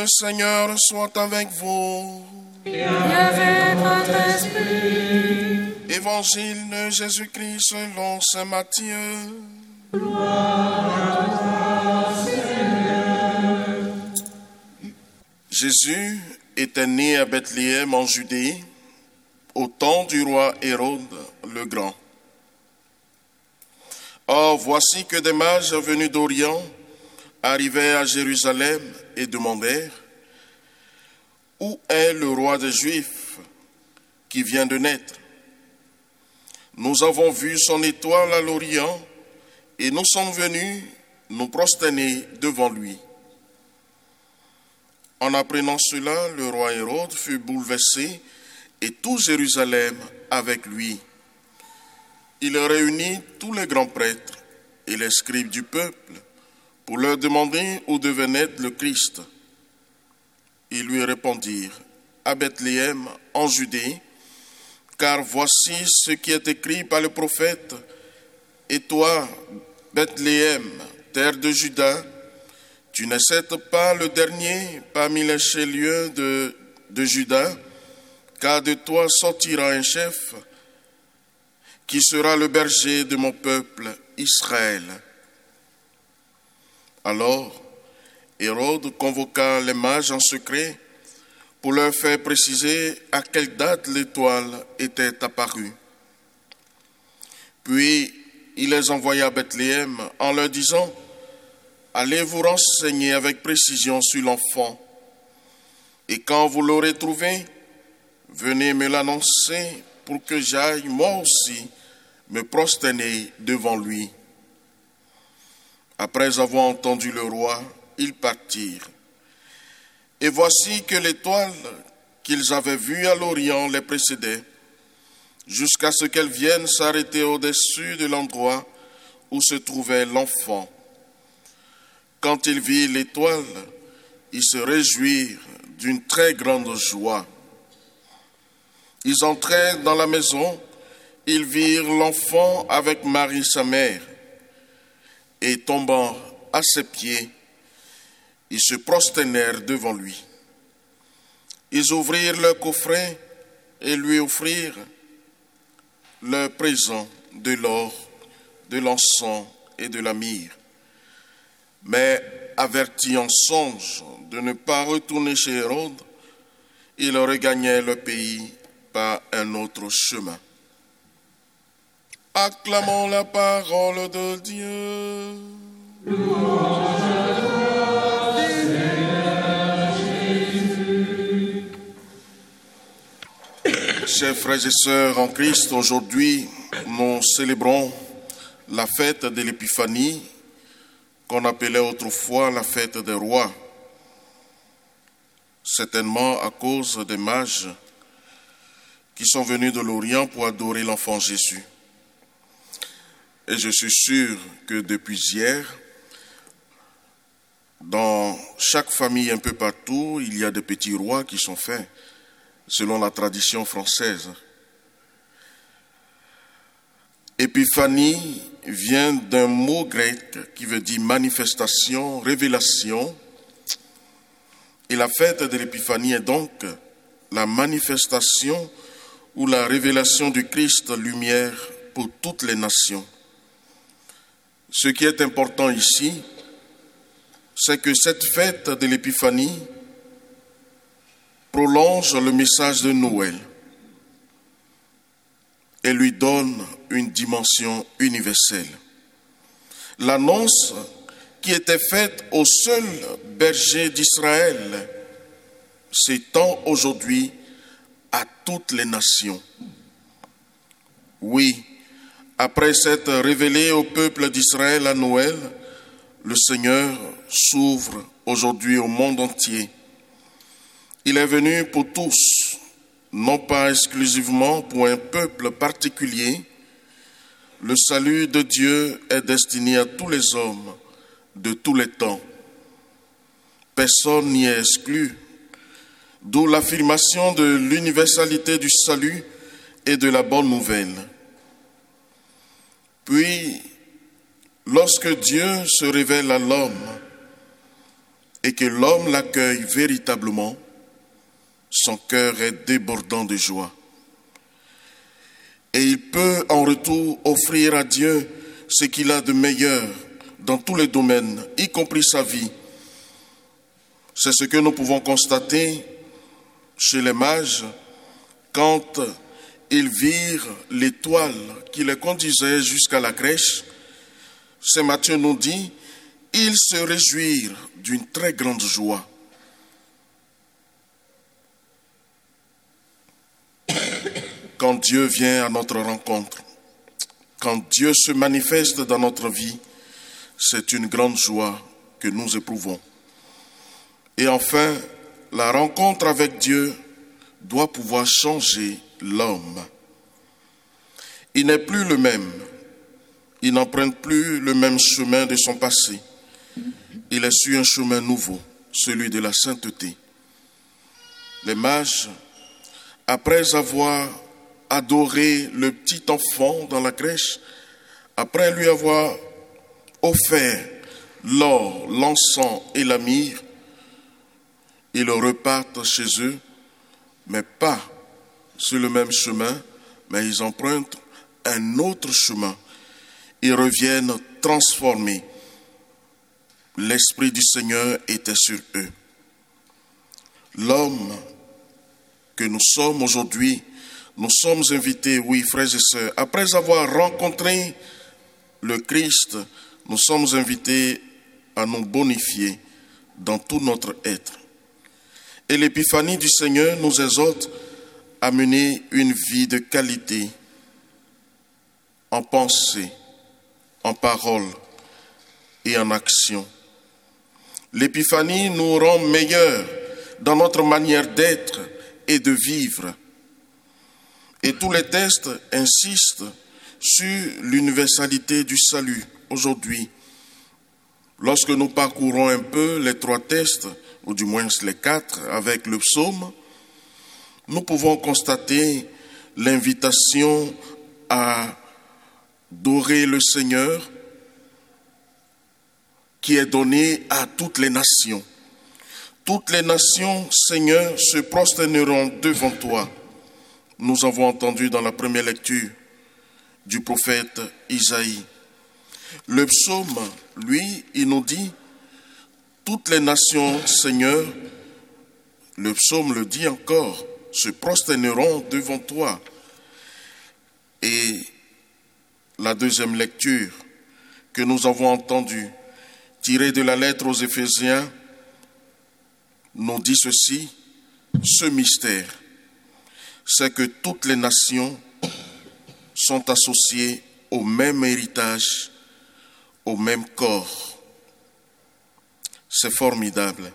Le Seigneur soit avec vous. Et avec votre esprit. Évangile de Jésus-Christ selon saint Matthieu. Gloire à toi, Seigneur. Jésus était né à Bethléem en Judée, au temps du roi Hérode le Grand. Or, voici que des mages venus d'Orient arrivaient à Jérusalem et demandèrent: où est le roi des Juifs qui vient de naître? Nous avons vu son étoile à l'Orient et nous sommes venus nous prosterner devant lui. En apprenant cela, le roi Hérode fut bouleversé et tout Jérusalem avec lui. Il réunit tous les grands prêtres et les scribes du peuple pour leur demander où devait naître le Christ. Ils lui répondirent: à Bethléem, en Judée, car voici ce qui est écrit par le prophète: et toi, Bethléem, terre de Juda, tu n'es certes pas le dernier parmi les chefs-lieux de Juda, car de toi sortira un chef qui sera le berger de mon peuple Israël. Alors, Hérode convoqua les mages en secret pour leur faire préciser à quelle date l'étoile était apparue. Puis, il les envoya à Bethléem en leur disant: allez vous renseigner avec précision sur l'enfant, et quand vous l'aurez trouvé, venez me l'annoncer pour que j'aille moi aussi me prosterner devant lui. Après avoir entendu le roi, ils partirent. Et voici que l'étoile qu'ils avaient vue à l'Orient les précédait, jusqu'à ce qu'elle vienne s'arrêter au-dessus de l'endroit où se trouvait l'enfant. Quand ils virent l'étoile, ils se réjouirent d'une très grande joie. Ils entrèrent dans la maison, ils virent l'enfant avec Marie sa mère, et tombant à ses pieds, ils se prosternèrent devant lui. Ils ouvrirent leur coffret et lui offrirent leur présent de l'or, de l'encens et de la myrrhe. Mais avertis en songe de ne pas retourner chez Hérode, ils regagnaient le pays par un autre chemin. Acclamons la parole de Dieu. Louange à toi, Seigneur Jésus. Chers frères et sœurs en Christ, aujourd'hui, nous célébrons la fête de l'Épiphanie, qu'on appelait autrefois la fête des rois, certainement à cause des mages qui sont venus de l'Orient pour adorer l'enfant Jésus. Et je suis sûr que depuis hier, dans chaque famille un peu partout, il y a des petits rois qui sont faits, selon la tradition française. Épiphanie vient d'un mot grec qui veut dire manifestation, révélation. Et la fête de l'Épiphanie est donc la manifestation ou la révélation du Christ, lumière pour toutes les nations. Ce qui est important ici, c'est que cette fête de l'Épiphanie prolonge le message de Noël et lui donne une dimension universelle. L'annonce qui était faite au seul berger d'Israël s'étend aujourd'hui à toutes les nations. Oui, après s'être révélé au peuple d'Israël à Noël, le Seigneur s'ouvre aujourd'hui au monde entier. Il est venu pour tous, non pas exclusivement pour un peuple particulier. Le salut de Dieu est destiné à tous les hommes de tous les temps. Personne n'y est exclu, d'où l'affirmation de l'universalité du salut et de la bonne nouvelle. Puis, lorsque Dieu se révèle à l'homme, et que l'homme l'accueille véritablement, son cœur est débordant de joie. Et il peut en retour offrir à Dieu ce qu'il a de meilleur dans tous les domaines, y compris sa vie. C'est ce que nous pouvons constater chez les mages quand ils virent l'étoile qui les conduisait jusqu'à la crèche. Saint Matthieu nous dit, ils se réjouirent d'une très grande joie. Quand Dieu vient à notre rencontre, quand Dieu se manifeste dans notre vie, c'est une grande joie que nous éprouvons. Et enfin, la rencontre avec Dieu doit pouvoir changer l'homme. Il n'est plus le même. Il n'emprunte plus le même chemin de son passé. Il est sur un chemin nouveau, celui de la sainteté. Les mages, après avoir adoré le petit enfant dans la crèche, après lui avoir offert l'or, l'encens et la myrrhe, ils repartent chez eux, mais pas sur le même chemin, mais ils empruntent un autre chemin. Ils reviennent transformés. L'Esprit du Seigneur était sur eux. L'homme que nous sommes aujourd'hui, nous sommes invités, oui, frères et sœurs, après avoir rencontré le Christ, nous sommes invités à nous bonifier dans tout notre être. Et l'épiphanie du Seigneur nous exhorte à mener une vie de qualité en pensée, en parole et en action. L'épiphanie nous rend meilleurs dans notre manière d'être et de vivre. Et tous les textes insistent sur l'universalité du salut aujourd'hui. Lorsque nous parcourons un peu les 3 textes, ou du moins les 4 avec le psaume, nous pouvons constater l'invitation à adorer le Seigneur qui est donnée à toutes les nations. Toutes les nations, Seigneur, se prosterneront devant toi. Nous avons entendu dans la première lecture du prophète Isaïe. Le psaume, lui, il nous dit, toutes les nations, Seigneur, le psaume le dit encore, se prosterneront devant toi. Et la deuxième lecture que nous avons entendue, tirée de la lettre aux Éphésiens, nous dit ceci, ce mystère, c'est que toutes les nations sont associées au même héritage, au même corps. C'est formidable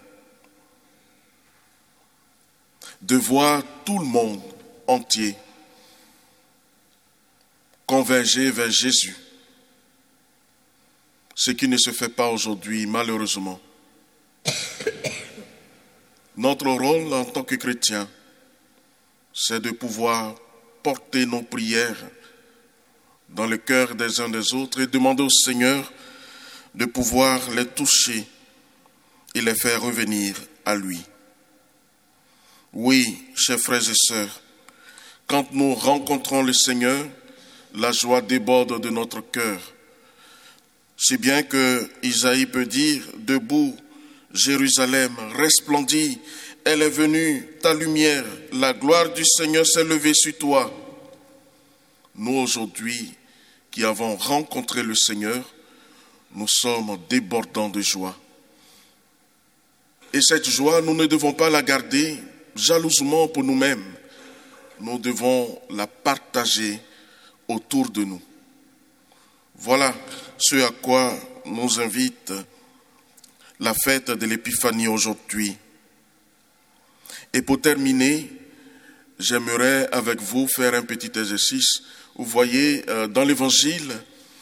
de voir tout le monde entier converger vers Jésus, ce qui ne se fait pas aujourd'hui, malheureusement. Notre rôle en tant que chrétiens, c'est de pouvoir porter nos prières dans le cœur des uns des autres et demander au Seigneur de pouvoir les toucher et les faire revenir à lui. Oui, chers frères et sœurs, quand nous rencontrons le Seigneur, la joie déborde de notre cœur. Si bien que Isaïe peut dire, debout, Jérusalem, resplendis, elle est venue, ta lumière, la gloire du Seigneur s'est levée sur toi. Nous aujourd'hui, qui avons rencontré le Seigneur, nous sommes débordants de joie. Et cette joie, nous ne devons pas la garder jalousement pour nous-mêmes. Nous devons la partager autour de nous. Voilà ce à quoi nous invite la fête de l'Épiphanie aujourd'hui. Et pour terminer, j'aimerais avec vous faire un petit exercice. Vous voyez, dans l'Évangile,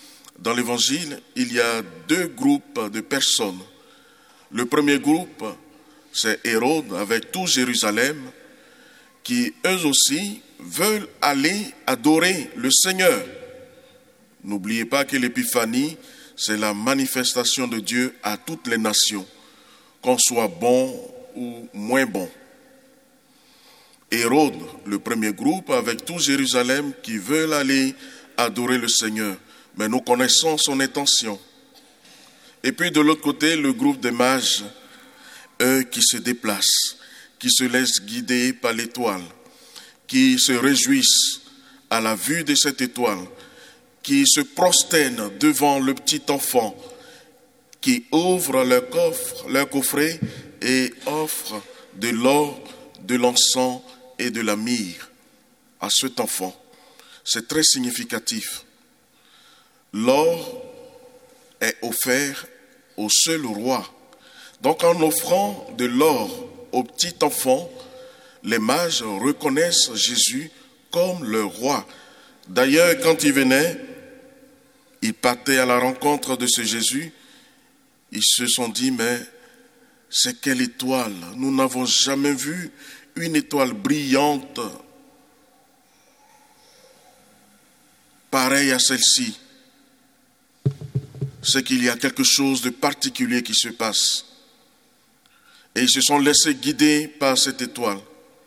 il y a 2 groupes de personnes. Le premier groupe, c'est Hérode avec tout Jérusalem, qui eux aussi veulent aller adorer le Seigneur. N'oubliez pas que l'Épiphanie, c'est la manifestation de Dieu à toutes les nations. qu'on soit bon ou moins bon. Hérode, le premier groupe, avec tout Jérusalem qui veulent aller adorer le Seigneur. Mais nous connaissons son intention. Et puis de l'autre côté, le groupe des mages, eux qui se déplacent, qui se laissent guider par l'étoile, qui se réjouissent à la vue de cette étoile, qui se prosternent devant le petit enfant, qui ouvrent leur coffret et offrent de l'or, de l'encens et de la myrrhe à cet enfant. C'est très significatif. L'or est offert au seul roi. Donc en offrant de l'or au petit enfant, les mages reconnaissent Jésus comme le roi. D'ailleurs, quand il venait, ils partaient à la rencontre de ce Jésus. Ils se sont dit, mais c'est quelle étoile? Nous n'avons jamais vu une étoile brillante pareille à celle-ci. C'est qu'il y a quelque chose de particulier qui se passe. Et ils se sont laissés guider par cette étoile.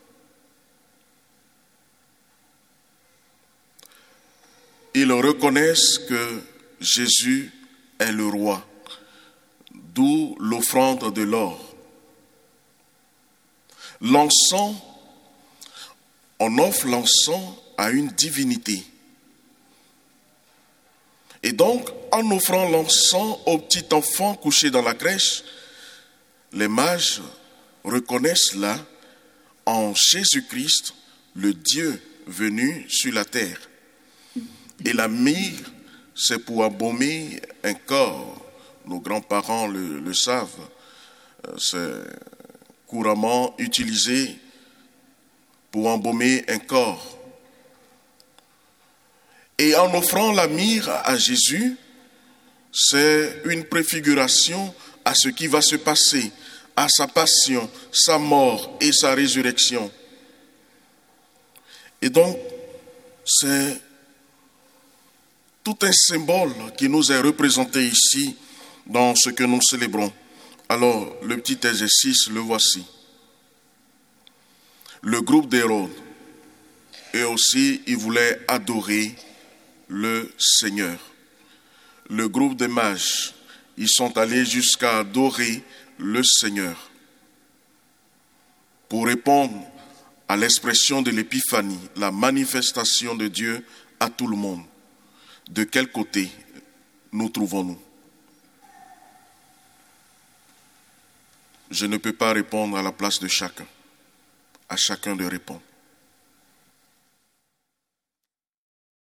Ils reconnaissent que Jésus est le roi, d'où l'offrande de l'or. L'encens, on offre l'encens à une divinité. Et donc, en offrant l'encens au petit enfant couché dans la crèche, les mages reconnaissent là, en Jésus-Christ, le Dieu venu sur la terre. Et la myrrhe, c'est pour embaumer un corps. Nos grands-parents le savent. C'est couramment utilisé pour embaumer un corps. Et en offrant la myrrhe à Jésus, c'est une préfiguration à ce qui va se passer, à sa passion, sa mort et sa résurrection. Et donc, c'est tout un symbole qui nous est représenté ici dans ce que nous célébrons. Alors, le petit exercice, le voici. Le groupe d'Hérode, eux aussi, ils voulaient adorer le Seigneur. Le groupe des mages, ils sont allés jusqu'à adorer le Seigneur. Pour répondre à l'expression de l'épiphanie, la manifestation de Dieu à tout le monde. De quel côté nous trouvons-nous? Je ne peux pas répondre à la place de chacun. À chacun de répondre.